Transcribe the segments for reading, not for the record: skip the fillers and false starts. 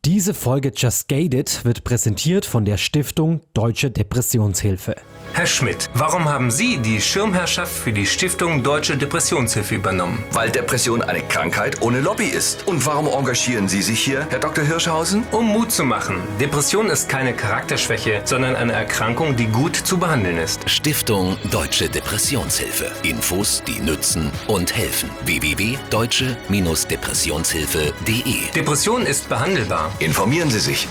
Diese Folge Just Gate It wird präsentiert von der Stiftung Deutsche Depressionshilfe. Herr Schmidt, warum haben Sie die Schirmherrschaft für die Stiftung Deutsche Depressionshilfe übernommen? Weil Depression eine Krankheit ohne Lobby ist. Und warum engagieren Sie sich hier, Herr Dr. Hirschhausen? Um Mut zu machen. Depression ist keine Charakterschwäche, sondern eine Erkrankung, die gut zu behandeln ist. Stiftung Deutsche Depressionshilfe. Infos, die nützen und helfen. www.deutsche-depressionshilfe.de. Depression ist behandelbar. Informieren Sie sich.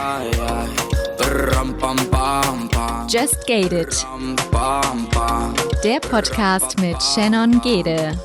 Just Gate It. Der Podcast mit Shannon Gede.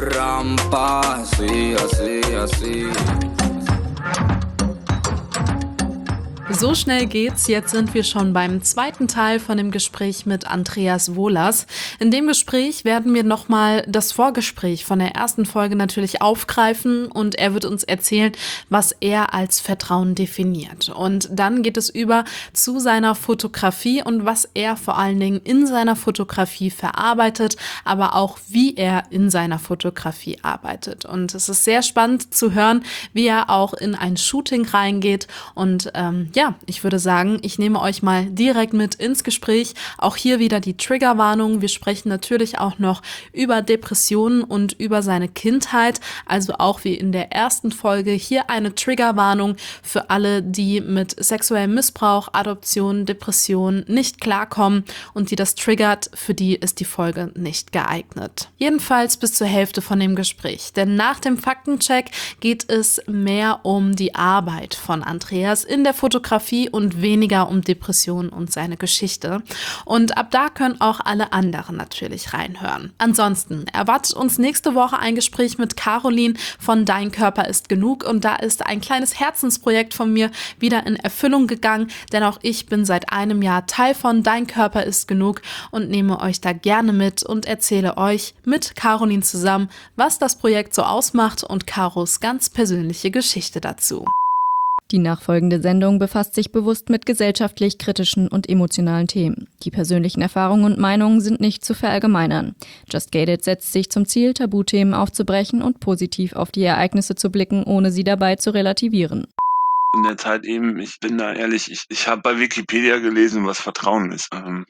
So schnell geht's, jetzt sind wir schon beim zweiten Teil von dem Gespräch mit Andreas Wohlers. In dem Gespräch werden wir nochmal das Vorgespräch von der ersten Folge natürlich aufgreifen und er wird uns erzählen, was er als Vertrauen definiert. Und dann geht es über zu seiner Fotografie und was er vor allen Dingen in seiner Fotografie verarbeitet, aber auch wie er in seiner Fotografie arbeitet. Und es ist sehr spannend zu hören, wie er auch in ein Shooting reingeht und ich würde sagen, ich nehme euch mal direkt mit ins Gespräch. Auch hier wieder die Triggerwarnung. Wir sprechen natürlich auch noch über Depressionen und über seine Kindheit. Also auch wie in der ersten Folge hier eine Triggerwarnung für alle, die mit sexuellem Missbrauch, Adoption, Depression nicht klarkommen und die das triggert. Für die ist die Folge nicht geeignet. Jedenfalls bis zur Hälfte von dem Gespräch. Denn nach dem Faktencheck geht es mehr um die Arbeit von Andreas in der Fotografie und weniger um Depressionen und seine Geschichte. Und ab da können auch alle anderen natürlich reinhören. Ansonsten erwartet uns nächste Woche ein Gespräch mit Caroline von Dein Körper ist genug und da ist ein kleines Herzensprojekt von mir wieder in Erfüllung gegangen, denn auch ich bin seit einem Jahr Teil von Dein Körper ist genug und nehme euch da gerne mit und erzähle euch mit Caroline zusammen, was das Projekt so ausmacht und Caros ganz persönliche Geschichte dazu. Die nachfolgende Sendung befasst sich bewusst mit gesellschaftlich kritischen und emotionalen Themen. Die persönlichen Erfahrungen und Meinungen sind nicht zu verallgemeinern. Just Gate It setzt sich zum Ziel, Tabuthemen aufzubrechen und positiv auf die Ereignisse zu blicken, ohne sie dabei zu relativieren. In der Zeit eben, ich bin da ehrlich, ich habe bei Wikipedia gelesen, was Vertrauen ist.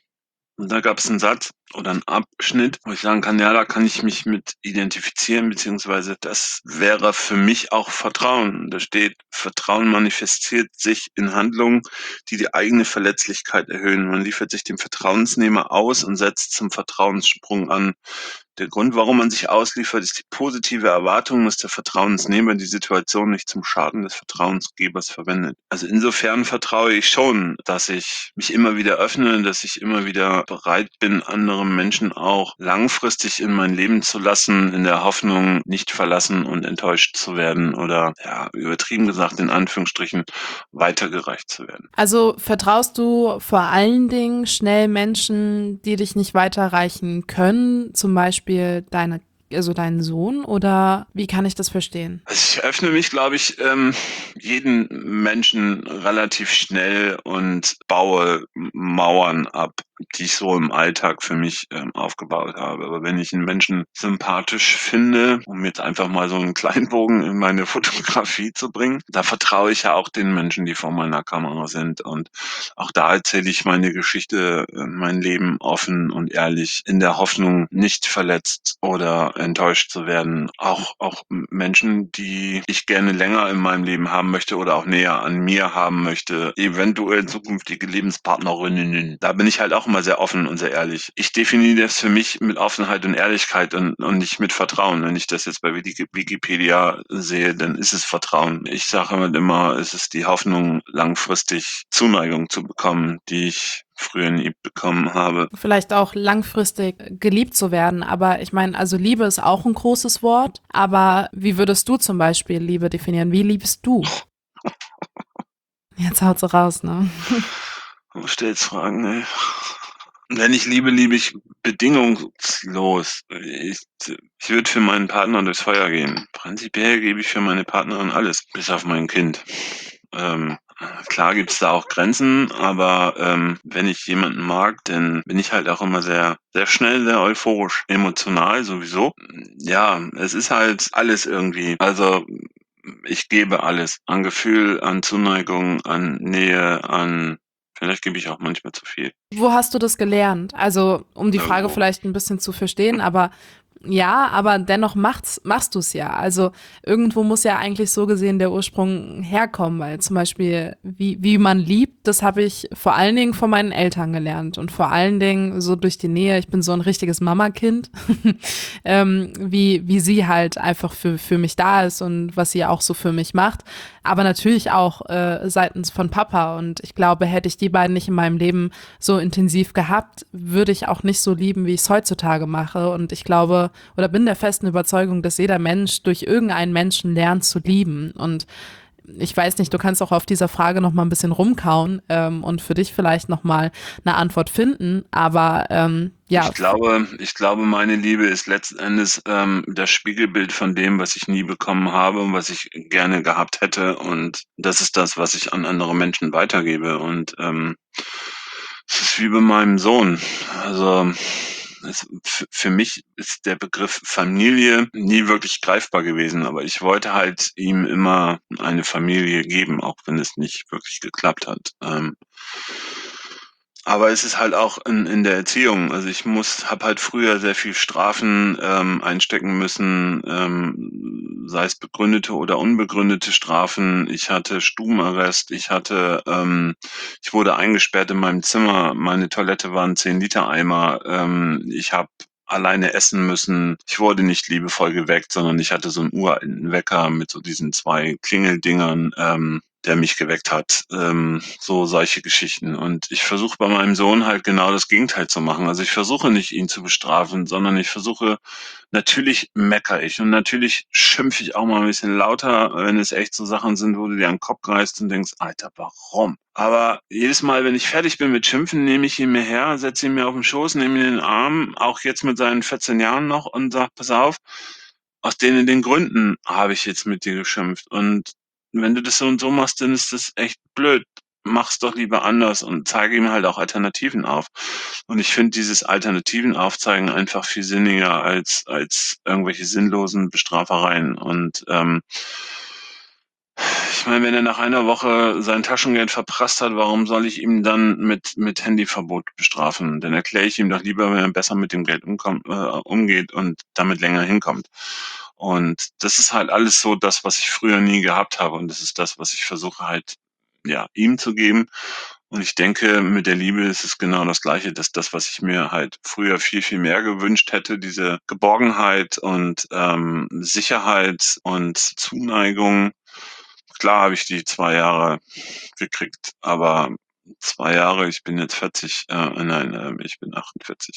Und da gab es einen Satz oder einen Abschnitt, wo ich sagen kann, ja, da kann ich mich mit identifizieren, beziehungsweise das wäre für mich auch Vertrauen. Da steht, Vertrauen manifestiert sich in Handlungen, die die eigene Verletzlichkeit erhöhen. Man liefert sich dem Vertrauensnehmer aus und setzt zum Vertrauenssprung an. Der Grund, warum man sich ausliefert, ist die positive Erwartung, dass der Vertrauensnehmer die Situation nicht zum Schaden des Vertrauensgebers verwendet. Also insofern vertraue ich schon, dass ich mich immer wieder öffne, dass ich immer wieder bereit bin, andere Menschen auch langfristig in mein Leben zu lassen, in der Hoffnung, nicht verlassen und enttäuscht zu werden oder, ja, übertrieben gesagt, in Anführungsstrichen, weitergereicht zu werden. Also vertraust du vor allen Dingen schnell Menschen, die dich nicht weiterreichen können, zum Beispiel deinen Sohn, oder wie kann ich das verstehen? Also ich öffne mich, glaube ich, jeden Menschen relativ schnell und baue Mauern ab, die ich so im Alltag für mich aufgebaut habe. Aber wenn ich einen Menschen sympathisch finde, um jetzt einfach mal so einen kleinen Bogen in meine Fotografie zu bringen, da vertraue ich ja auch den Menschen, die vor meiner Kamera sind. Und auch da erzähle ich meine Geschichte, mein Leben offen und ehrlich, in der Hoffnung, nicht verletzt oder enttäuscht zu werden. Auch Menschen, die ich gerne länger in meinem Leben haben möchte oder auch näher an mir haben möchte, eventuell zukünftige Lebenspartnerinnen. Da bin ich halt auch immer sehr offen und sehr ehrlich. Ich definiere das für mich mit Offenheit und Ehrlichkeit und nicht mit Vertrauen. Wenn ich das jetzt bei Wikipedia sehe, dann ist es Vertrauen. Ich sage immer, es ist die Hoffnung, langfristig Zuneigung zu bekommen, die ich früher nie bekommen habe. Vielleicht auch langfristig geliebt zu werden, aber ich meine, also Liebe ist auch ein großes Wort, aber wie würdest du zum Beispiel Liebe definieren? Wie liebst du? Jetzt haut sie raus, ne? Du stellst Fragen, ey. Wenn ich liebe, liebe ich bedingungslos. Ich würde für meinen Partner durchs Feuer gehen. Prinzipiell gebe ich für meine Partnerin alles, bis auf mein Kind. Klar gibt's da auch Grenzen, aber wenn ich jemanden mag, dann bin ich halt auch immer sehr, sehr schnell, sehr euphorisch, emotional sowieso. Ja, es ist halt alles irgendwie. Also ich gebe alles. An Gefühl, an Zuneigung, an Nähe, vielleicht gebe ich auch manchmal zu viel. Wo hast du das gelernt? Also, um die Frage Irgendwo. vielleicht ein bisschen zu verstehen, aber ja, aber dennoch machst du es ja. Also irgendwo muss ja eigentlich so gesehen der Ursprung herkommen, weil zum Beispiel, wie man liebt, das habe ich vor allen Dingen von meinen Eltern gelernt und vor allen Dingen so durch die Nähe. Ich bin so ein richtiges Mamakind, wie sie halt einfach für mich da ist und was sie auch so für mich macht. Aber natürlich auch seitens von Papa. Und ich glaube, hätte ich die beiden nicht in meinem Leben so intensiv gehabt, würde ich auch nicht so lieben, wie ich es heutzutage mache. Und ich glaube, oder bin der festen Überzeugung, dass jeder Mensch durch irgendeinen Menschen lernt zu lieben. Und ich weiß nicht, du kannst auch auf dieser Frage noch mal ein bisschen rumkauen und für dich vielleicht noch mal eine Antwort finden. Aber ja. Ich glaube, meine Liebe ist letzten Endes das Spiegelbild von dem, was ich nie bekommen habe und was ich gerne gehabt hätte. Und das ist das, was ich an andere Menschen weitergebe. Und es ist wie bei meinem Sohn. Also für mich ist der Begriff Familie nie wirklich greifbar gewesen, aber ich wollte halt ihm immer eine Familie geben, auch wenn es nicht wirklich geklappt hat. Aber es ist halt auch in der Erziehung. Also ich habe halt früher sehr viel Strafen einstecken müssen, sei es begründete oder unbegründete Strafen. Ich hatte Stubenarrest, ich wurde eingesperrt in meinem Zimmer. Meine Toilette war ein 10-Liter-Eimer. Ich habe alleine essen müssen. Ich wurde nicht liebevoll geweckt, sondern ich hatte so einen uralten Wecker mit so diesen 2 Klingeldingern, der mich geweckt hat, so solche Geschichten. Und ich versuche bei meinem Sohn halt genau das Gegenteil zu machen. Also ich versuche nicht, ihn zu bestrafen, sondern natürlich meckere ich und natürlich schimpfe ich auch mal ein bisschen lauter, wenn es echt so Sachen sind, wo du dir an den Kopf greifst und denkst, Alter, warum? Aber jedes Mal, wenn ich fertig bin mit Schimpfen, nehme ich ihn mir her, setze ihn mir auf den Schoß, nehme ihn in den Arm, auch jetzt mit seinen 14 Jahren noch und sage, pass auf, aus den Gründen habe ich jetzt mit dir geschimpft. Und wenn du das so und so machst, dann ist das echt blöd. Mach's doch lieber anders und zeige ihm halt auch Alternativen auf. Und ich finde dieses Alternativen aufzeigen einfach viel sinniger als irgendwelche sinnlosen Bestrafereien. Und ich meine, wenn er nach einer Woche sein Taschengeld verprasst hat, warum soll ich ihm dann mit Handyverbot bestrafen? Dann erkläre ich ihm doch lieber, wenn er besser mit dem Geld umgeht und damit länger hinkommt. Und das ist halt alles so das, was ich früher nie gehabt habe. Und das ist das, was ich versuche halt, ja, ihm zu geben. Und ich denke, mit der Liebe ist es genau das Gleiche, dass das, was ich mir halt früher viel, viel mehr gewünscht hätte, diese Geborgenheit und Sicherheit und Zuneigung. Klar habe ich die 2 Jahre gekriegt, aber 2 Jahre, ich bin jetzt 40, nein, ich bin 48.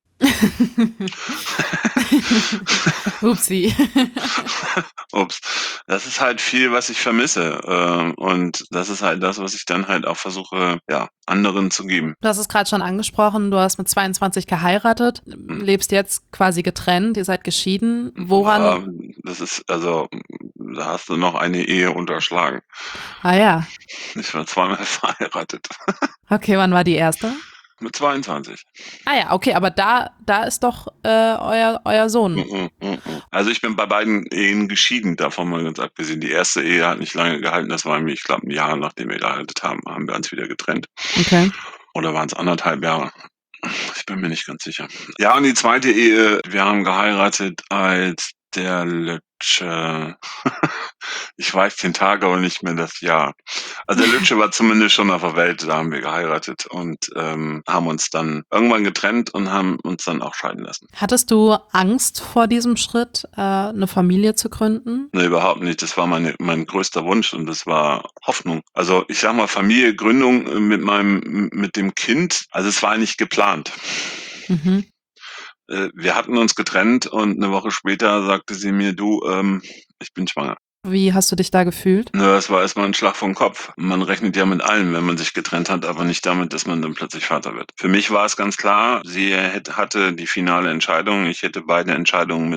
Upsi. Ups. Das ist halt viel, was ich vermisse. Und das ist halt das, was ich dann halt auch versuche, ja, anderen zu geben. Du hast es gerade schon angesprochen, du hast mit 22 geheiratet, lebst jetzt quasi getrennt, ihr seid geschieden. Woran? Das ist, also, da hast du noch eine Ehe unterschlagen. Ah ja. Ich war 2-mal verheiratet. Okay, wann war die erste? Mit 22. Ah ja, okay, aber da ist doch euer Sohn. Also ich bin bei beiden Ehen geschieden, davon mal ganz abgesehen. Die erste Ehe hat nicht lange gehalten, das war irgendwie, ich glaube, ein Jahr, nachdem wir geheiratet haben, haben wir uns wieder getrennt. Okay. Oder waren es 1,5 Jahre? Ich bin mir nicht ganz sicher. Ja, und die zweite Ehe, wir haben geheiratet, als der Lütsche, ich weiß den Tag, aber nicht mehr das Jahr. Also der Lütsche war zumindest schon auf der Welt, da haben wir geheiratet und haben uns dann irgendwann getrennt und haben uns dann auch scheiden lassen. Hattest du Angst vor diesem Schritt, eine Familie zu gründen? Nee, überhaupt nicht. Das war mein größter Wunsch und das war Hoffnung. Also ich sag mal, Familiengründung mit dem Kind, also es war nicht geplant. Mhm. Wir hatten uns getrennt und eine Woche später sagte sie mir, du, ich bin schwanger. Wie hast du dich da gefühlt? Ja, das war erstmal ein Schlag vom Kopf. Man rechnet ja mit allem, wenn man sich getrennt hat, aber nicht damit, dass man dann plötzlich Vater wird. Für mich war es ganz klar, sie hatte die finale Entscheidung. Ich hätte beide Entscheidungen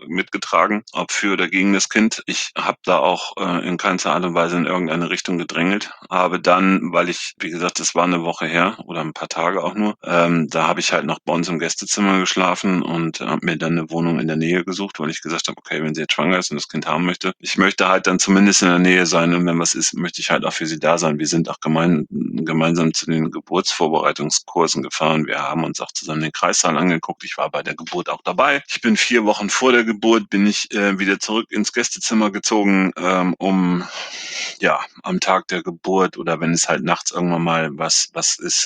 mitgetragen, ob für oder gegen das Kind. Ich habe da auch in keinster Art und Weise in irgendeine Richtung gedrängelt. Habe dann, weil ich, wie gesagt, das war eine Woche her oder ein paar Tage auch nur, da habe ich halt noch bei uns im Gästezimmer geschlafen und habe mir dann eine Wohnung in der Nähe gesucht, weil ich gesagt habe, okay, wenn sie jetzt schwanger ist und das Kind haben möchte, ich möchte halt dann zumindest in der Nähe sein und wenn was ist, möchte ich halt auch für sie da sein. Wir sind auch gemeinsam zu den Geburtsvorbereitungskursen gefahren. Wir haben uns auch zusammen den Kreissaal angeguckt. Ich war bei der Geburt auch dabei. Ich bin 4 Wochen vor der Geburt, bin ich wieder zurück ins Gästezimmer gezogen, um ja am Tag der Geburt oder wenn es halt nachts irgendwann mal was ist,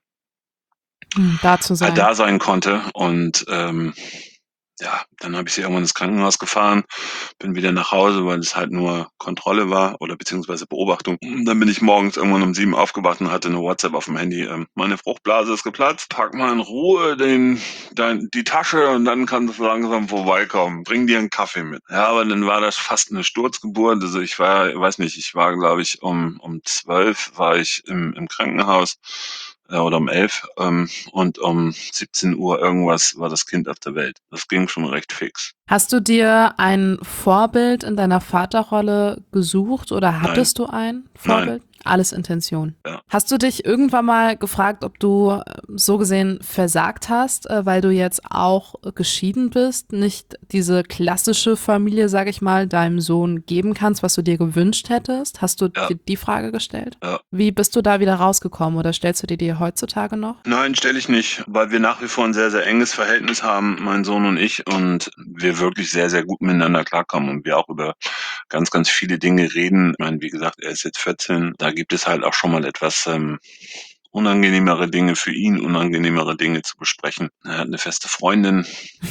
Da zu sein. da sein konnte. Und ja, dann habe ich sie irgendwann ins Krankenhaus gefahren, bin wieder nach Hause, weil es halt nur Kontrolle war oder beziehungsweise Beobachtung. Dann bin ich morgens irgendwann um 7 aufgewacht und hatte eine WhatsApp auf dem Handy. Meine Fruchtblase ist geplatzt, pack mal in Ruhe die Tasche und dann kannst du langsam vorbeikommen. Bring dir einen Kaffee mit. Ja, aber dann war das fast eine Sturzgeburt. Also ich war, glaube ich, um 12 war ich im Krankenhaus oder um 11 und um 17 Uhr irgendwas war das Kind auf der Welt. Das ging schon recht fix. Hast du dir ein Vorbild in deiner Vaterrolle gesucht oder hattest du ein Vorbild? Nein. Alles Intention. Ja. Hast du dich irgendwann mal gefragt, ob du so gesehen versagt hast, weil du jetzt auch geschieden bist, nicht diese klassische Familie, sag ich mal, deinem Sohn geben kannst, was du dir gewünscht hättest? Hast du dir die Frage gestellt? Ja. Wie bist du da wieder rausgekommen oder stellst du dir die heutzutage noch? Nein, stelle ich nicht, weil wir nach wie vor ein sehr, sehr enges Verhältnis haben, mein Sohn und ich, und wir wirklich sehr, sehr gut miteinander klarkommen und wir auch über ganz, ganz viele Dinge reden. Ich meine, wie gesagt, er ist jetzt 14, da gibt es halt auch schon mal etwas unangenehmere Dinge für ihn, unangenehmere Dinge zu besprechen. Er hat eine feste Freundin.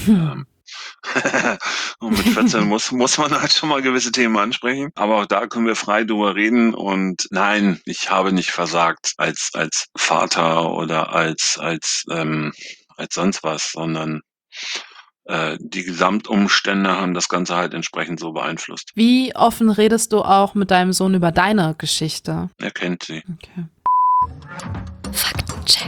Und mit 14 muss man halt schon mal gewisse Themen ansprechen. Aber auch da können wir frei drüber reden. Und nein, ich habe nicht versagt als Vater oder als sonst was, sondern die Gesamtumstände haben das Ganze halt entsprechend so beeinflusst. Wie offen redest du auch mit deinem Sohn über deine Geschichte? Er kennt sie. Okay. Faktencheck.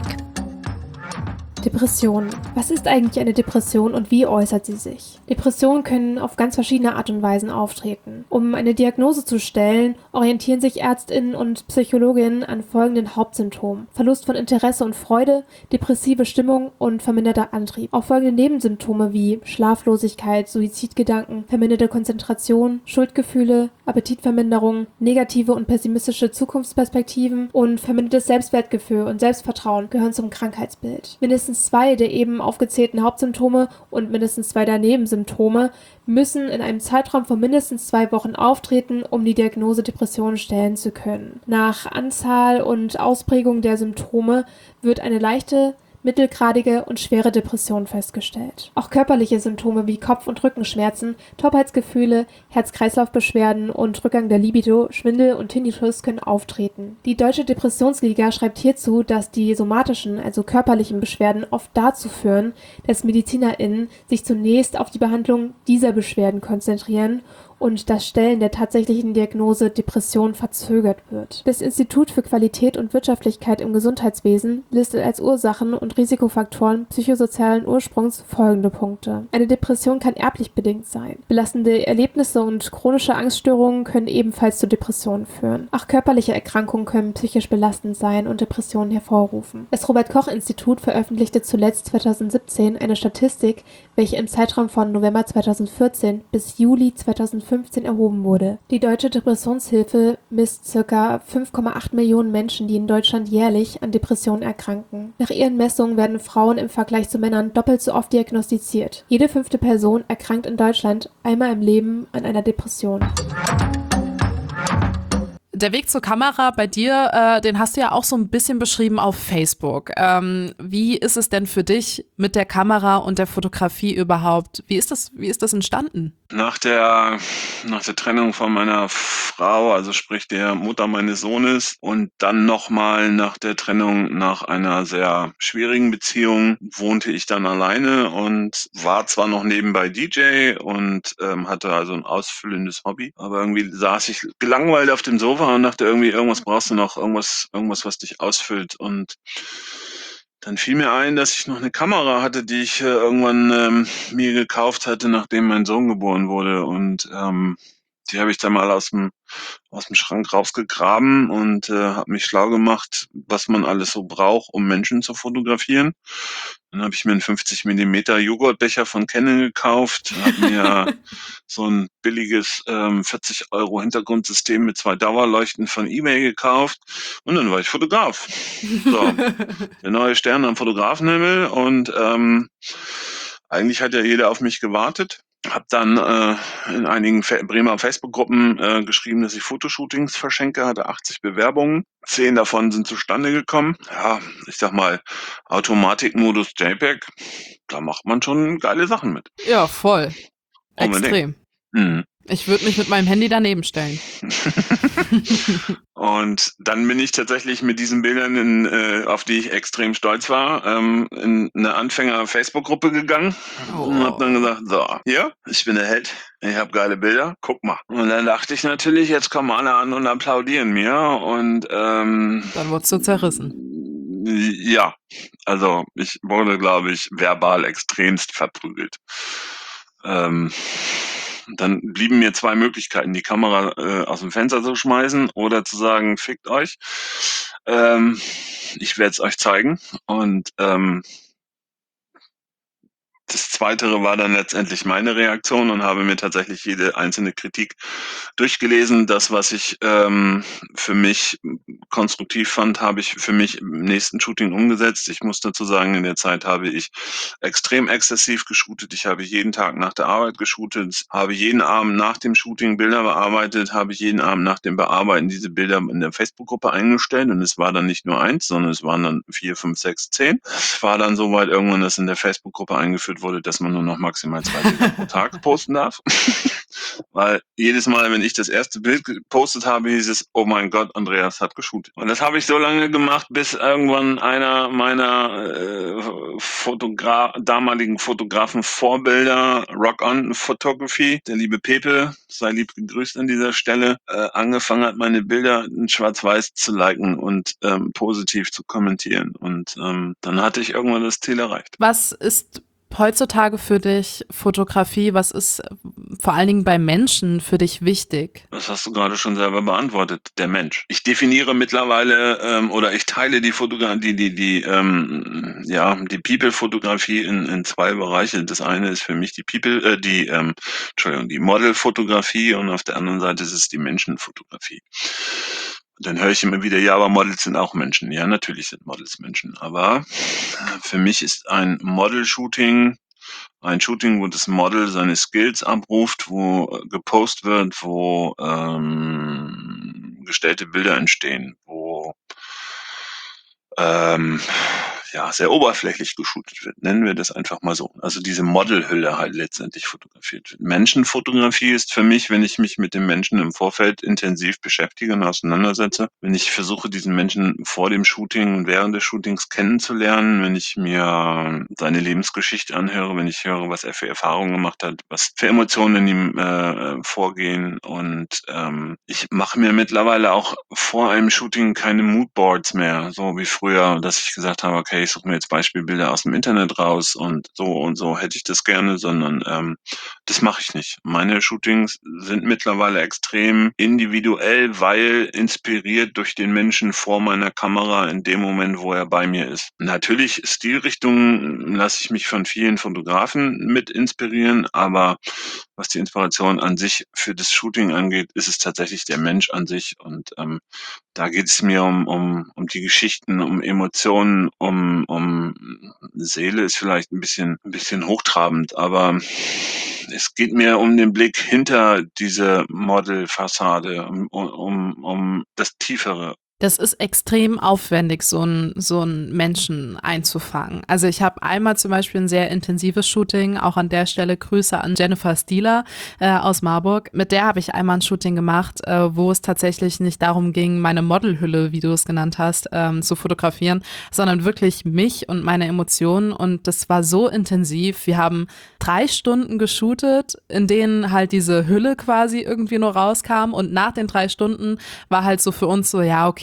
Depression. Was ist eigentlich eine Depression und wie äußert sie sich? Depressionen können auf ganz verschiedene Art und Weisen auftreten. Um eine Diagnose zu stellen, orientieren sich ÄrztInnen und Psychologinnen an folgenden Hauptsymptomen: Verlust von Interesse und Freude, depressive Stimmung und verminderter Antrieb. Auch folgende Nebensymptome wie Schlaflosigkeit, Suizidgedanken, verminderte Konzentration, Schuldgefühle, Appetitverminderung, negative und pessimistische Zukunftsperspektiven und vermindertes Selbstwertgefühl und Selbstvertrauen gehören zum Krankheitsbild. Mindestens 2 der eben aufgezählten Hauptsymptome und mindestens 2 der Nebensymptome müssen in einem Zeitraum von mindestens 2 Wochen auftreten, um die Diagnose Depression stellen zu können. Nach Anzahl und Ausprägung der Symptome wird eine leichte, mittelgradige und schwere Depression festgestellt. Auch körperliche Symptome wie Kopf- und Rückenschmerzen, Taubheitsgefühle, Herz-Kreislauf-Beschwerden und Rückgang der Libido, Schwindel und Tinnitus können auftreten. Die Deutsche Depressionsliga schreibt hierzu, dass die somatischen, also körperlichen Beschwerden oft dazu führen, dass MedizinerInnen sich zunächst auf die Behandlung dieser Beschwerden konzentrieren und das Stellen der tatsächlichen Diagnose Depression verzögert wird. Das Institut für Qualität und Wirtschaftlichkeit im Gesundheitswesen listet als Ursachen und Risikofaktoren psychosozialen Ursprungs folgende Punkte. Eine Depression kann erblich bedingt sein. Belastende Erlebnisse und chronische Angststörungen können ebenfalls zu Depressionen führen. Auch körperliche Erkrankungen können psychisch belastend sein und Depressionen hervorrufen. Das Robert-Koch-Institut veröffentlichte zuletzt 2017 eine Statistik, welche im Zeitraum von November 2014 bis Juli 2015 erhoben wurde. Die Deutsche Depressionshilfe misst ca. 5,8 Millionen Menschen, die in Deutschland jährlich an Depressionen erkranken. Nach ihren Messungen werden Frauen im Vergleich zu Männern doppelt so oft diagnostiziert. Jede 5. Person erkrankt in Deutschland einmal im Leben an einer Depression. Der Weg zur Kamera bei dir, den hast du ja auch so ein bisschen beschrieben auf Facebook. Wie ist es denn für dich mit der Kamera und der Fotografie überhaupt? Wie ist das entstanden? Nach der Trennung von meiner Frau, also sprich der Mutter meines Sohnes, und dann nochmal nach der Trennung nach einer sehr schwierigen Beziehung, wohnte ich dann alleine und war zwar noch nebenbei DJ und hatte also ein ausfüllendes Hobby, aber irgendwie saß ich gelangweilt auf dem Sofa und dachte irgendwie, irgendwas brauchst du noch, irgendwas, was dich ausfüllt. Und Dann fiel mir ein, dass ich noch eine Kamera hatte, die ich irgendwann mir gekauft hatte, nachdem mein Sohn geboren wurde. Und die habe ich dann mal aus dem Schrank rausgegraben und habe mich schlau gemacht, was man alles so braucht, um Menschen zu fotografieren. Dann habe ich mir einen 50 Millimeter Joghurtbecher von Canon gekauft, habe mir so ein billiges 40 € Hintergrundsystem mit 2 Dauerleuchten von eBay gekauft und dann war ich Fotograf. So, der neue Stern am Fotografenhimmel und eigentlich hat ja jeder auf mich gewartet. Habe dann in einigen Bremer Facebook-Gruppen geschrieben, dass ich Fotoshootings verschenke, hatte 80 Bewerbungen. 10 davon sind zustande gekommen. Ja, ich sag mal, Automatikmodus JPEG, da macht man schon geile Sachen mit. Ja, voll. Unbedingt. Extrem. Mhm. Ich würde mich mit meinem Handy daneben stellen. Und dann bin ich tatsächlich mit diesen Bildern, auf die ich extrem stolz war, in eine Anfänger-Facebook-Gruppe gegangen und habe dann gesagt, so, hier, ich bin der Held, ich habe geile Bilder, guck mal. Und dann dachte ich natürlich, jetzt kommen alle an und applaudieren mir und Dann wurdest du zerrissen. ja, also ich wurde, glaube ich, verbal extremst verprügelt. Dann blieben mir 2 Möglichkeiten, die Kamera aus dem Fenster zu schmeißen oder zu sagen, fickt euch. Ich werde es euch zeigen. Und das Zweitere war dann letztendlich meine Reaktion und habe mir tatsächlich jede einzelne Kritik durchgelesen. Das, was ich für mich konstruktiv fand, habe ich für mich im nächsten Shooting umgesetzt. Ich muss dazu sagen, in der Zeit habe ich extrem exzessiv geshootet. Ich habe jeden Tag nach der Arbeit geshootet, habe jeden Abend nach dem Shooting Bilder bearbeitet, habe jeden Abend nach dem Bearbeiten diese Bilder in der Facebook-Gruppe eingestellt. Und es war dann nicht nur 1, sondern es waren dann 4, 5, 6, 10. Es war dann soweit irgendwann, dass in der Facebook-Gruppe eingeführt wurde, dass man nur noch maximal 2 Bilder pro Tag posten darf. Weil jedes Mal, wenn ich das erste Bild gepostet habe, hieß es, oh mein Gott, Andreas hat geshootet. Und das habe ich so lange gemacht, bis irgendwann einer meiner damaligen Fotografen-Vorbilder, Rock On Photography, der liebe Pepe, sei lieb gegrüßt an dieser Stelle, angefangen hat, meine Bilder in Schwarz-Weiß zu liken und positiv zu kommentieren. Und dann hatte ich irgendwann das Ziel erreicht. Was ist heutzutage für dich Fotografie? Was ist vor allen Dingen bei Menschen für dich wichtig? Das hast du gerade schon selber beantwortet, der Mensch. Ich definiere mittlerweile oder ich teile die People-Fotografie in 2 Bereiche. Das eine ist für mich die Model-Fotografie und auf der anderen Seite ist es die Menschenfotografie. Dann höre ich immer wieder, ja, aber Models sind auch Menschen. Ja, natürlich sind Models Menschen. Aber für mich ist ein Model-Shooting ein Shooting, wo das Model seine Skills abruft, wo gepostet wird, wo gestellte Bilder entstehen, wo sehr oberflächlich geshootet wird, nennen wir das einfach mal so. Also diese Modelhülle halt letztendlich fotografiert wird. Menschenfotografie ist für mich, wenn ich mich mit dem Menschen im Vorfeld intensiv beschäftige und auseinandersetze, wenn ich versuche, diesen Menschen vor dem Shooting und während des Shootings kennenzulernen, wenn ich mir seine Lebensgeschichte anhöre, wenn ich höre, was er für Erfahrungen gemacht hat, was für Emotionen in ihm vorgehen und ich mache mir mittlerweile auch vor einem Shooting keine Moodboards mehr, so wie früher, dass ich gesagt habe, okay, ich suche mir jetzt Beispielbilder aus dem Internet raus und so hätte ich das gerne, sondern das mache ich nicht. Meine Shootings sind mittlerweile extrem individuell, weil inspiriert durch den Menschen vor meiner Kamera in dem Moment, wo er bei mir ist. Natürlich Stilrichtungen lasse ich mich von vielen Fotografen mit inspirieren, aber was die Inspiration an sich für das Shooting angeht, ist es tatsächlich der Mensch an sich und da geht es mir um die Geschichten, um Emotionen, um Seele ist vielleicht ein bisschen hochtrabend, aber es geht mir um den Blick hinter diese Modelfassade, um das Tiefere. Das ist extrem aufwendig, so einen Menschen einzufangen. Also ich habe einmal zum Beispiel ein sehr intensives Shooting, auch an der Stelle Grüße an Jennifer Stieler aus Marburg. Mit der habe ich einmal ein Shooting gemacht, wo es tatsächlich nicht darum ging, meine Modelhülle, wie du es genannt hast, zu fotografieren, sondern wirklich mich und meine Emotionen. Und das war so intensiv. Wir haben 3 Stunden geshootet, in denen halt diese Hülle quasi irgendwie nur rauskam. Und nach den 3 Stunden war halt so für uns so, ja, okay,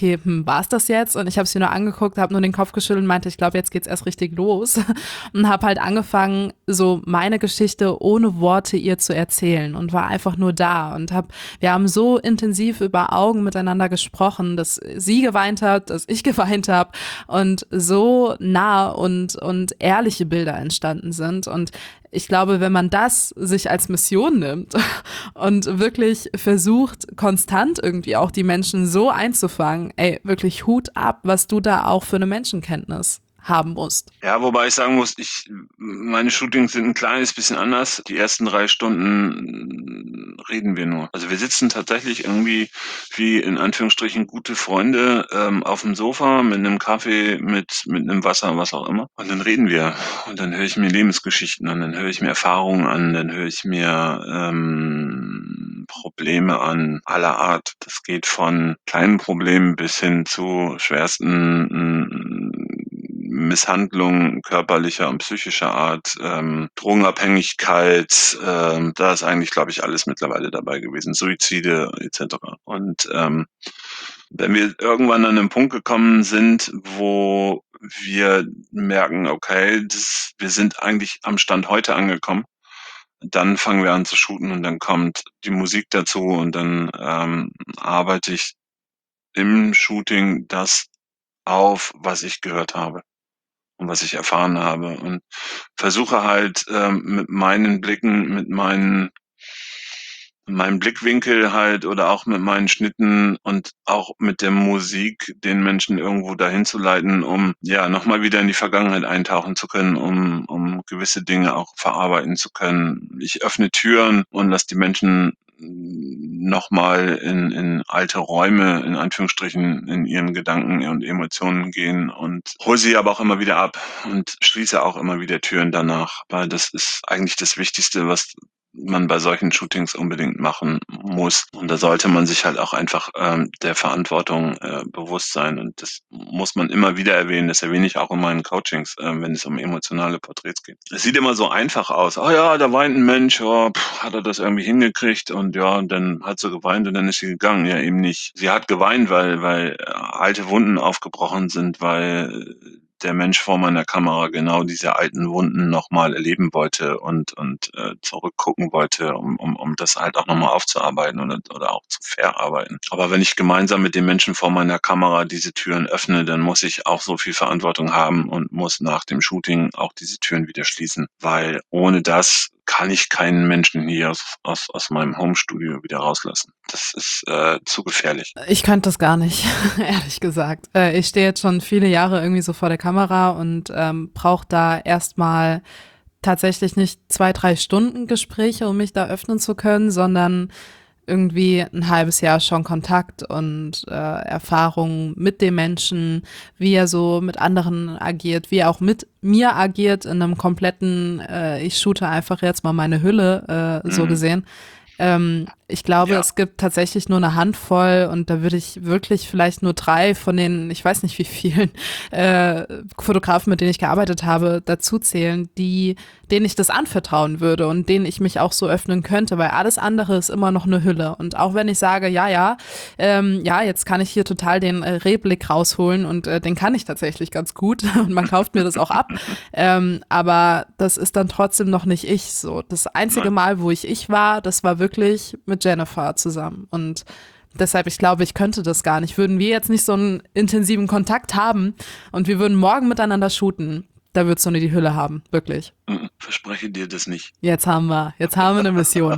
okay, war es das jetzt? Und ich habe sie nur angeguckt, habe nur den Kopf geschüttelt und meinte, ich glaube, jetzt geht's erst richtig los. Und habe halt angefangen, so meine Geschichte ohne Worte ihr zu erzählen und war einfach nur da. Und wir haben so intensiv über Augen miteinander gesprochen, dass sie geweint hat, dass ich geweint habe und so nah und ehrliche Bilder entstanden sind. Und ich glaube, wenn man das sich als Mission nimmt und wirklich versucht, konstant irgendwie auch die Menschen so einzufangen, wirklich Hut ab, was du da auch für eine Menschenkenntnis haben musst. Ja, wobei ich sagen muss, meine Shootings sind ein kleines bisschen anders. Die ersten 3 Stunden reden wir nur. Also wir sitzen tatsächlich irgendwie wie in Anführungsstrichen gute Freunde auf dem Sofa mit einem Kaffee, mit einem Wasser, was auch immer. Und dann reden wir. Und dann höre ich mir Lebensgeschichten an, dann höre ich mir Erfahrungen an, dann höre ich mir Probleme an aller Art. Das geht von kleinen Problemen bis hin zu schwersten Misshandlung körperlicher und psychischer Art, Drogenabhängigkeit, da ist eigentlich, glaube ich, alles mittlerweile dabei gewesen, Suizide etc. Und wenn wir irgendwann an einen Punkt gekommen sind, wo wir merken, okay, wir sind eigentlich am Stand heute angekommen, dann fangen wir an zu shooten und dann kommt die Musik dazu und dann arbeite ich im Shooting das auf, was ich gehört habe und was ich erfahren habe und versuche halt mit meinen Blicken, mit meinem Blickwinkel halt oder auch mit meinen Schnitten und auch mit der Musik den Menschen irgendwo dahin zu leiten, um ja nochmal wieder in die Vergangenheit eintauchen zu können, um gewisse Dinge auch verarbeiten zu können. Ich öffne Türen und lasse die Menschen nochmal in alte Räume, in Anführungsstrichen, in ihren Gedanken und Emotionen gehen und hole sie aber auch immer wieder ab und schließe auch immer wieder Türen danach, weil das ist eigentlich das Wichtigste, was man bei solchen Shootings unbedingt machen muss. Und da sollte man sich halt auch einfach der Verantwortung bewusst sein. Und das muss man immer wieder erwähnen. Das erwähne ich auch in meinen Coachings, wenn es um emotionale Porträts geht. Es sieht immer so einfach aus. Oh ja, da weint ein Mensch, hat er das irgendwie hingekriegt und ja, und dann hat sie geweint und dann ist sie gegangen. Ja, eben nicht. Sie hat geweint, weil alte Wunden aufgebrochen sind, weil der Mensch vor meiner Kamera genau diese alten Wunden nochmal erleben wollte und zurückgucken wollte, um das halt auch nochmal aufzuarbeiten oder auch zu verarbeiten. Aber wenn ich gemeinsam mit den Menschen vor meiner Kamera diese Türen öffne, dann muss ich auch so viel Verantwortung haben und muss nach dem Shooting auch diese Türen wieder schließen, weil ohne das kann ich keinen Menschen hier aus meinem Homestudio wieder rauslassen. Das ist zu gefährlich. Ich könnte das gar nicht, ehrlich gesagt. Ich stehe jetzt schon viele Jahre irgendwie so vor der Kamera und brauche da erstmal tatsächlich nicht 2-3 Stunden Gespräche, um mich da öffnen zu können, sondern irgendwie ein halbes Jahr schon Kontakt und Erfahrung mit dem Menschen, wie er so mit anderen agiert, wie er auch mit mir agiert in einem kompletten, ich shoote einfach jetzt mal meine Hülle, so gesehen. Ich glaube, es gibt tatsächlich nur eine Handvoll und da würde ich wirklich vielleicht nur 3 von den, ich weiß nicht wie vielen Fotografen, mit denen ich gearbeitet habe, dazu zählen, denen ich das anvertrauen würde und denen ich mich auch so öffnen könnte, weil alles andere ist immer noch eine Hülle. Und auch wenn ich sage, jetzt kann ich hier total den Rehblick rausholen und den kann ich tatsächlich ganz gut und man kauft mir das auch ab, aber das ist dann trotzdem noch nicht ich so. Das einzige Mal, wo ich war, das war wirklich mit Jennifer zusammen und deshalb, ich glaube, ich könnte das gar nicht. Würden wir jetzt nicht so einen intensiven Kontakt haben und wir würden morgen miteinander shooten, da würdest du nur die Hülle haben, wirklich. Verspreche dir das nicht. Jetzt haben wir eine Mission.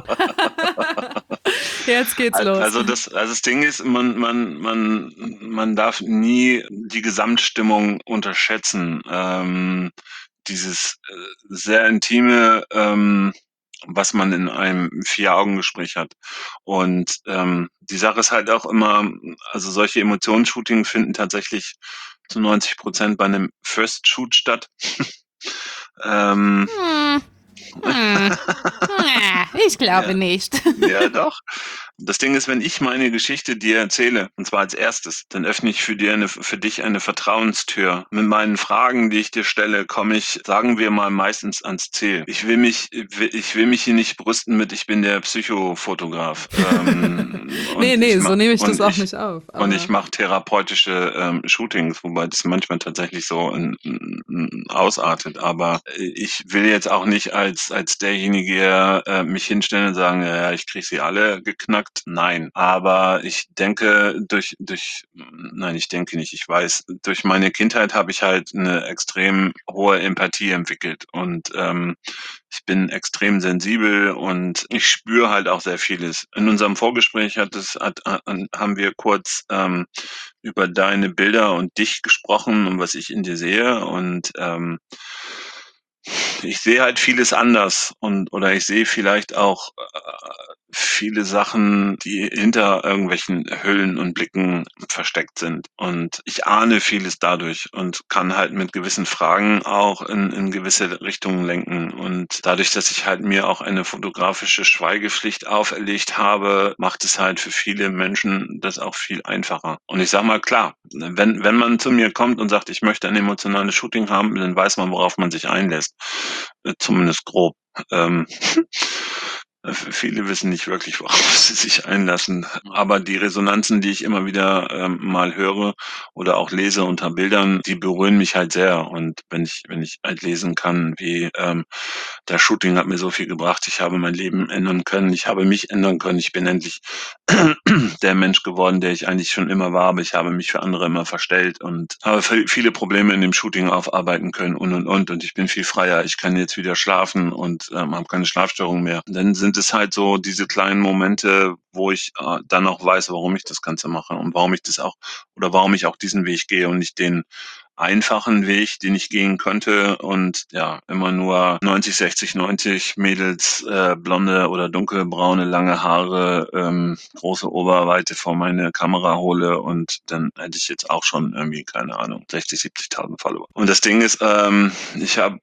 Jetzt geht's los. Also das Ding ist, man darf nie die Gesamtstimmung unterschätzen. Dieses sehr intime, was man in einem 4-Augen-Gespräch hat. Und die Sache ist halt auch immer, also solche Emotionsshootings finden tatsächlich zu 90% bei einem First Shoot statt. Ich glaube nicht. Ja, doch. Das Ding ist, wenn ich meine Geschichte dir erzähle, und zwar als erstes, dann öffne ich für dich eine Vertrauenstür. Mit meinen Fragen, die ich dir stelle, komme ich, sagen wir mal, meistens ans Ziel. Ich will mich hier nicht brüsten mit, ich bin der Psychofotograf. Nee, so nehme ich das auch nicht auf. Und ich mache therapeutische Shootings, wobei das manchmal tatsächlich so ausartet. Aber ich will jetzt auch nicht als derjenige mich hinstellen und sagen, ja, ich kriege sie alle geknackt. Nein, aber ich denke nein, ich denke nicht, ich weiß, durch meine Kindheit habe ich halt eine extrem hohe Empathie entwickelt und ich bin extrem sensibel und ich spüre halt auch sehr vieles. In unserem Vorgespräch haben wir kurz über deine Bilder und dich gesprochen und was ich in dir sehe und ich sehe halt vieles anders oder ich sehe vielleicht auch viele Sachen, die hinter irgendwelchen Hüllen und Blicken versteckt sind. Und ich ahne vieles dadurch und kann halt mit gewissen Fragen auch in gewisse Richtungen lenken. Und dadurch, dass ich halt mir auch eine fotografische Schweigepflicht auferlegt habe, macht es halt für viele Menschen das auch viel einfacher. Und ich sag mal, klar, wenn man zu mir kommt und sagt, ich möchte ein emotionales Shooting haben, dann weiß man, worauf man sich einlässt. Zumindest grob. Viele wissen nicht wirklich, worauf sie sich einlassen. Aber die Resonanzen, die ich immer wieder mal höre oder auch lese unter Bildern, die berühren mich halt sehr. Und wenn ich halt lesen kann, wie das Shooting hat mir so viel gebracht, ich habe mein Leben ändern können, ich habe mich ändern können, ich bin endlich der Mensch geworden, der ich eigentlich schon immer war, aber ich habe mich für andere immer verstellt und habe viele Probleme in dem Shooting aufarbeiten können und ich bin viel freier. Ich kann jetzt wieder schlafen und habe keine Schlafstörungen mehr. Und dann sind es halt so diese kleinen Momente, wo ich dann auch weiß, warum ich das Ganze mache und warum ich auch diesen Weg gehe und nicht den einfachen Weg, den ich gehen könnte und ja, immer nur 90, 60, 90 Mädels, blonde oder dunkelbraune, lange Haare, große Oberweite vor meine Kamera hole und dann hätte ich jetzt auch schon irgendwie, keine Ahnung, 60, 70.000 Follower. Und das Ding ist, ich habe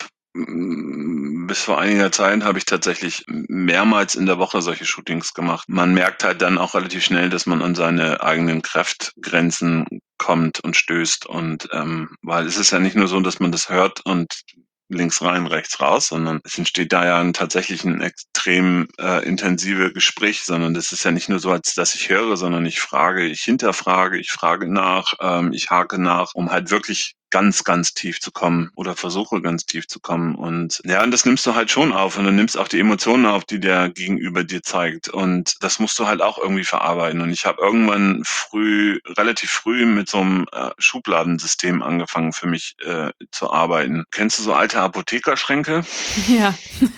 bis vor einiger Zeit habe ich tatsächlich mehrmals in der Woche solche Shootings gemacht. Man merkt halt dann auch relativ schnell, dass man an seine eigenen Kraftgrenzen kommt und stößt und weil es ist ja nicht nur so, dass man das hört und links rein, rechts raus, sondern es entsteht da ja tatsächlich ein extrem intensive Gespräch, sondern das ist ja nicht nur so, als dass ich höre, sondern ich frage, ich hinterfrage, ich frage nach, ich hake nach, um halt wirklich ganz, ganz tief zu kommen oder versuche ganz tief zu kommen. Und ja, und das nimmst du halt schon auf und du nimmst auch die Emotionen auf, die der Gegenüber dir zeigt. Und das musst du halt auch irgendwie verarbeiten. Und ich habe irgendwann relativ früh mit so einem Schubladensystem angefangen für mich zu arbeiten. Kennst du so alte Apothekerschränke? Ja.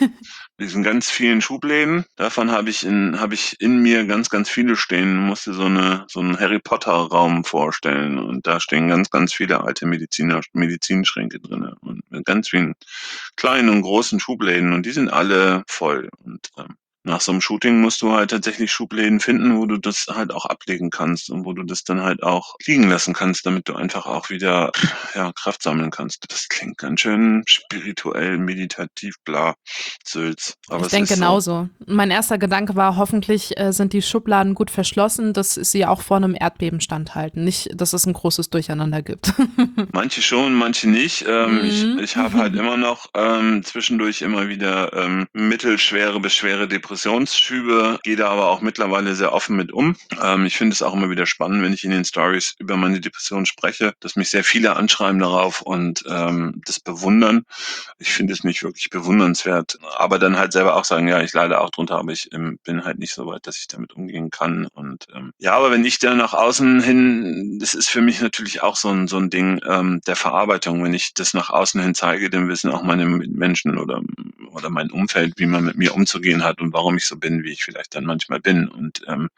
Diesen ganz vielen Schubläden. Davon habe ich in mir ganz, ganz viele stehen. Musste so einen Harry Potter Raum vorstellen. Und da stehen ganz, ganz viele alte Medizinschränke drinne. Und mit ganz vielen kleinen und großen Schubläden. Und die sind alle voll. Und nach so einem Shooting musst du halt tatsächlich Schubläden finden, wo du das halt auch ablegen kannst und wo du das dann halt auch liegen lassen kannst, damit du einfach auch wieder Kraft sammeln kannst. Das klingt ganz schön spirituell, meditativ, bla, Sülz. Aber Ich denke ist genauso. Mein erster Gedanke war, hoffentlich sind die Schubladen gut verschlossen, dass sie auch vor einem Erdbeben standhalten. Nicht, dass es ein großes Durcheinander gibt. Manche schon, manche nicht. Ich habe halt immer noch zwischendurch immer wieder mittelschwere bis schwere Depressionsschübe, gehe da aber auch mittlerweile sehr offen mit um. Ich finde es auch immer wieder spannend, wenn ich in den Stories über meine Depression spreche, dass mich sehr viele anschreiben darauf und das bewundern. Ich finde es nicht wirklich bewundernswert, aber dann halt selber auch sagen, ja, ich leide auch drunter, aber ich bin halt nicht so weit, dass ich damit umgehen kann. Und aber wenn ich dann nach außen hin, das ist für mich natürlich auch so ein Ding der Verarbeitung. Wenn ich das nach außen hin zeige, dann wissen auch meine Mitmenschen oder mein Umfeld, wie man mit mir umzugehen hat und warum ich so bin, wie ich vielleicht dann manchmal bin. Und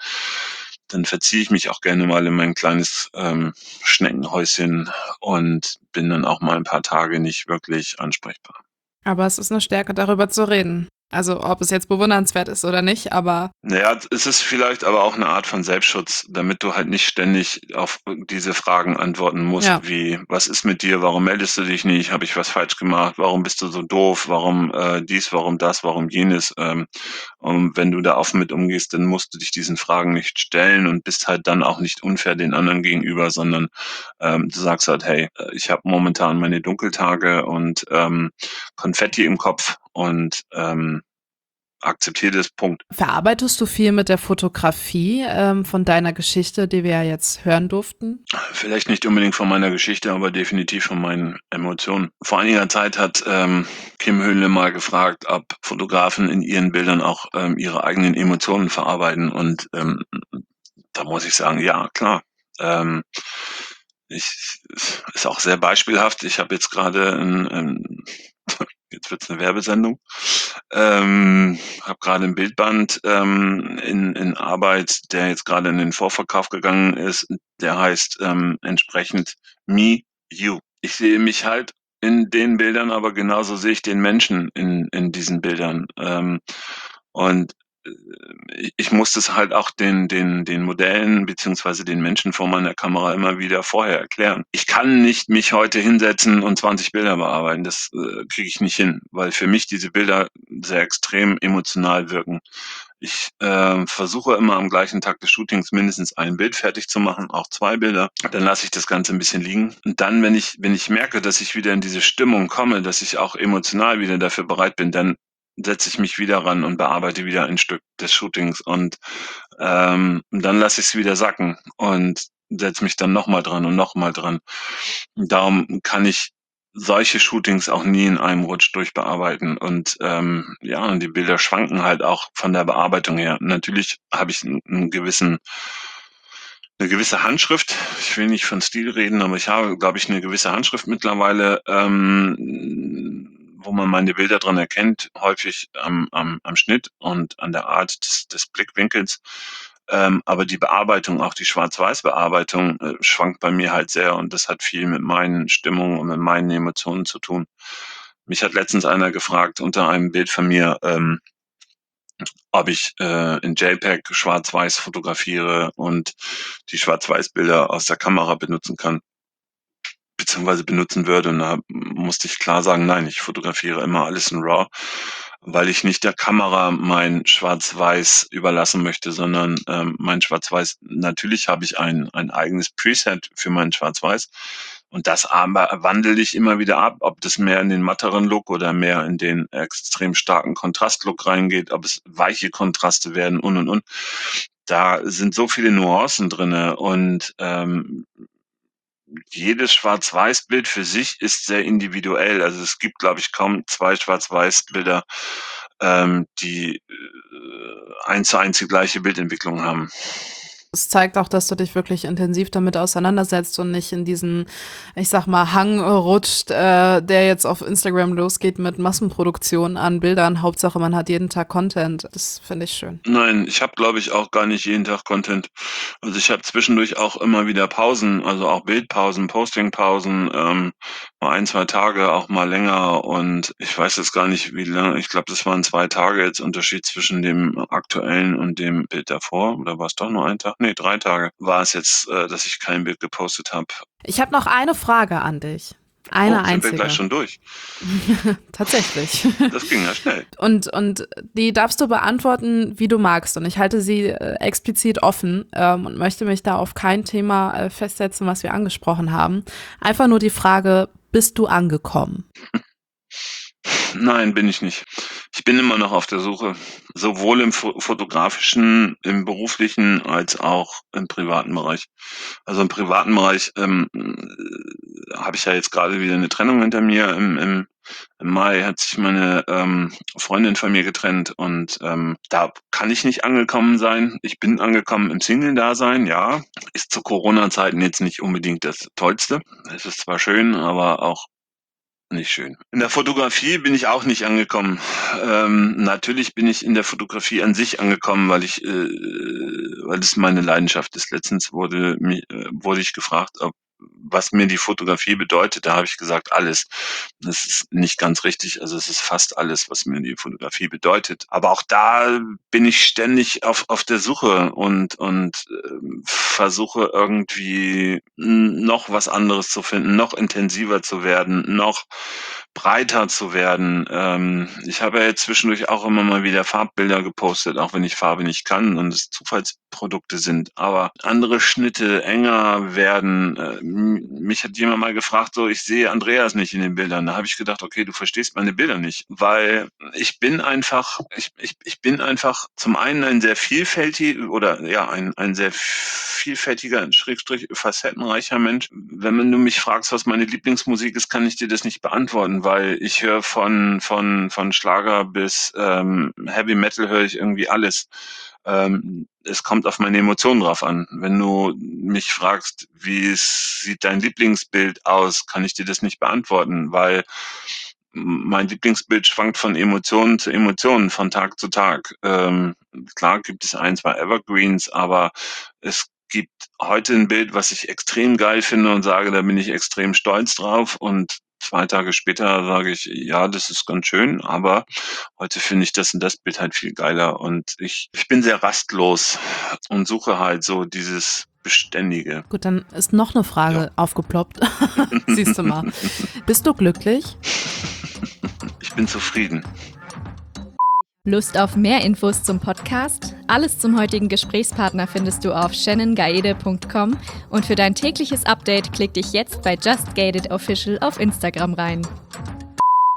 dann verziehe ich mich auch gerne mal in mein kleines Schneckenhäuschen und bin dann auch mal ein paar Tage nicht wirklich ansprechbar. Aber es ist eine Stärke, darüber zu reden. Also ob es jetzt bewundernswert ist oder nicht, aber Naja, es ist vielleicht aber auch eine Art von Selbstschutz, damit du halt nicht ständig auf diese Fragen antworten musst, ja. wie, was ist mit dir, warum meldest du dich nicht, habe ich was falsch gemacht, warum bist du so doof, warum dies, warum das, warum jenes. Und wenn du da offen mit umgehst, dann musst du dich diesen Fragen nicht stellen und bist halt dann auch nicht unfair den anderen gegenüber, sondern du sagst halt, hey, ich habe momentan meine Dunkeltage und Konfetti im Kopf und akzeptiere das, Punkt. Verarbeitest du viel mit der Fotografie von deiner Geschichte, die wir ja jetzt hören durften? Vielleicht nicht unbedingt von meiner Geschichte, aber definitiv von meinen Emotionen. Vor einiger Zeit hat Kim Höhnle mal gefragt, ob Fotografen in ihren Bildern auch ihre eigenen Emotionen verarbeiten. Und da muss ich sagen, ja, klar. Ist auch sehr beispielhaft. Ich habe jetzt gerade jetzt wird's eine Werbesendung. Habe gerade ein Bildband in Arbeit, der jetzt gerade in den Vorverkauf gegangen ist. Der heißt entsprechend Me, You. Ich sehe mich halt in den Bildern, aber genauso sehe ich den Menschen in diesen Bildern. Und ich muss das halt auch den Modellen beziehungsweise den Menschen vor meiner Kamera immer wieder vorher erklären. Ich kann nicht mich heute hinsetzen und 20 Bilder bearbeiten. Das kriege ich nicht hin, weil für mich diese Bilder sehr extrem emotional wirken. Ich versuche immer am gleichen Tag des Shootings mindestens ein Bild fertig zu machen, auch 2 Bilder. Dann lasse ich das Ganze ein bisschen liegen. Und dann, wenn ich merke, dass ich wieder in diese Stimmung komme, dass ich auch emotional wieder dafür bereit bin, dann setze ich mich wieder ran und bearbeite wieder ein Stück des Shootings und dann lasse ich es wieder sacken und setze mich dann nochmal dran und nochmal dran. Darum kann ich solche Shootings auch nie in einem Rutsch durchbearbeiten und ja, und die Bilder schwanken halt auch von der Bearbeitung her. Natürlich habe ich eine gewisse Handschrift. Ich will nicht von Stil reden, aber ich habe, glaube ich, eine gewisse Handschrift mittlerweile, wo man meine Bilder dran erkennt, häufig am Schnitt und an der Art des Blickwinkels. Aber die Bearbeitung, auch die Schwarz-Weiß-Bearbeitung, schwankt bei mir halt sehr und das hat viel mit meinen Stimmungen und mit meinen Emotionen zu tun. Mich hat letztens einer gefragt unter einem Bild von mir, ob ich in JPEG schwarz-weiß fotografiere und die Schwarz-Weiß-Bilder aus der Kamera benutzen kann, beziehungsweise benutzen würde. Und da musste ich klar sagen, nein, ich fotografiere immer alles in RAW, weil ich nicht der Kamera mein Schwarz-Weiß überlassen möchte, sondern mein Schwarz-Weiß, natürlich habe ich ein eigenes Preset für mein Schwarz-Weiß und das aber wandle ich immer wieder ab, ob das mehr in den matteren Look oder mehr in den extrem starken Kontrastlook reingeht, ob es weiche Kontraste werden und. Da sind so viele Nuancen drinne und jedes Schwarz-Weiß-Bild für sich ist sehr individuell. Also es gibt, glaube ich, kaum 2 Schwarz-Weiß-Bilder, die 1:1 die gleiche Bildentwicklung haben. Es zeigt auch, dass du dich wirklich intensiv damit auseinandersetzt und nicht in diesen, ich sag mal, Hang rutscht, der jetzt auf Instagram losgeht mit Massenproduktion an Bildern. Hauptsache, man hat jeden Tag Content. Das finde ich schön. Nein, ich habe, glaube ich, auch gar nicht jeden Tag Content. Also ich habe zwischendurch auch immer wieder Pausen, also auch Bildpausen, Postingpausen, mal 1, 2 Tage, auch mal länger. Und ich weiß jetzt gar nicht, wie lange. Ich glaube, das waren 2 Tage jetzt Unterschied zwischen dem aktuellen und dem Bild davor. Oder war es doch nur ein Tag? Nee, 3 Tage war es jetzt, dass ich kein Bild gepostet habe. Ich habe noch eine Frage an dich. Eine Sind wir einzige. gleich schon durch? Tatsächlich. Das ging ja schnell. Und die darfst du beantworten, wie du magst. Und ich halte sie explizit offen und möchte mich da auf kein Thema festsetzen, was wir angesprochen haben. Einfach nur die Frage, bist du angekommen? Nein, bin ich nicht. Ich bin immer noch auf der Suche, sowohl im fotografischen, im beruflichen als auch im privaten Bereich. Also im privaten Bereich habe ich ja jetzt gerade wieder eine Trennung hinter mir. Im Mai hat sich meine Freundin von mir getrennt und da kann ich nicht angekommen sein. Ich bin angekommen im Single-Dasein, ja. Ist zu Corona-Zeiten jetzt nicht unbedingt das Tollste. Es ist zwar schön, aber auch nicht schön. In der Fotografie bin ich auch nicht angekommen. Natürlich bin ich in der Fotografie an sich angekommen, weil es meine Leidenschaft ist. Letztens wurde ich gefragt, ob was mir die Fotografie bedeutet, da habe ich gesagt, alles. Das ist nicht ganz richtig, also es ist fast alles, was mir die Fotografie bedeutet. Aber auch da bin ich ständig auf der Suche und versuche irgendwie noch was anderes zu finden, noch intensiver zu werden, noch breiter zu werden. Ich habe ja jetzt zwischendurch auch immer mal wieder Farbbilder gepostet, auch wenn ich Farbe nicht kann und es Zufallsprodukte sind. Aber andere Schnitte enger werden. Mich hat jemand mal gefragt, so, ich sehe Andreas nicht in den Bildern. Da habe ich gedacht, okay, du verstehst meine Bilder nicht, weil ich bin einfach zum einen ein sehr vielfältiger ein sehr vielfältiger, Schrägstrich facettenreicher Mensch. Wenn du mich fragst, was meine Lieblingsmusik ist, kann ich dir das nicht beantworten, weil ich höre von Schlager bis Heavy Metal höre ich irgendwie alles. Es kommt auf meine Emotionen drauf an. Wenn du mich fragst, wie sieht dein Lieblingsbild aus, kann ich dir das nicht beantworten, weil mein Lieblingsbild schwankt von Emotionen zu Emotionen, von Tag zu Tag. Klar gibt es 1, 2 Evergreens, aber es gibt heute ein Bild, was ich extrem geil finde und sage, da bin ich extrem stolz drauf, und 2 Tage später sage ich, ja, das ist ganz schön, aber heute finde ich das und das Bild halt viel geiler, und ich bin sehr rastlos und suche halt so dieses Beständige. Gut, dann ist noch eine Frage aufgeploppt. Siehst du mal. Bist du glücklich? Ich bin zufrieden. Lust auf mehr Infos zum Podcast? Alles zum heutigen Gesprächspartner findest du auf shannongaede.com und für dein tägliches Update klick dich jetzt bei Just Gated Official auf Instagram rein.